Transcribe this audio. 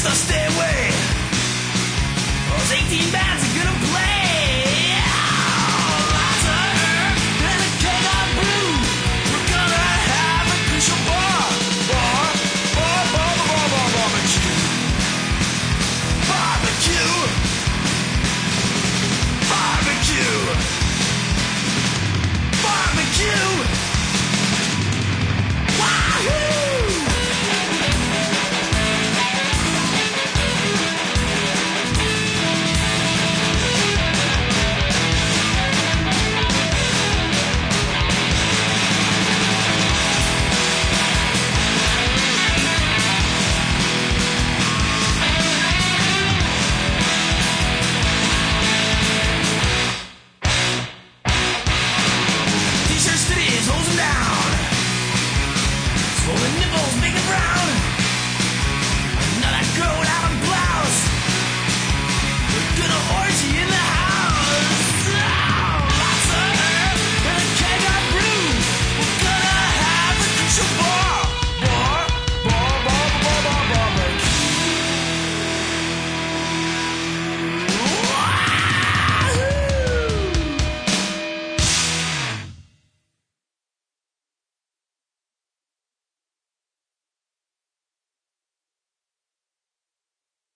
so stay away. Those 18 bands are gonna play. Lots of herb and a keg of brew. We're gonna have a crucial barbecue. Barbecue. Barbecue. Barbecue. Wahoo! T-shirt titties, holes them down. Swollen nipples, make them brown.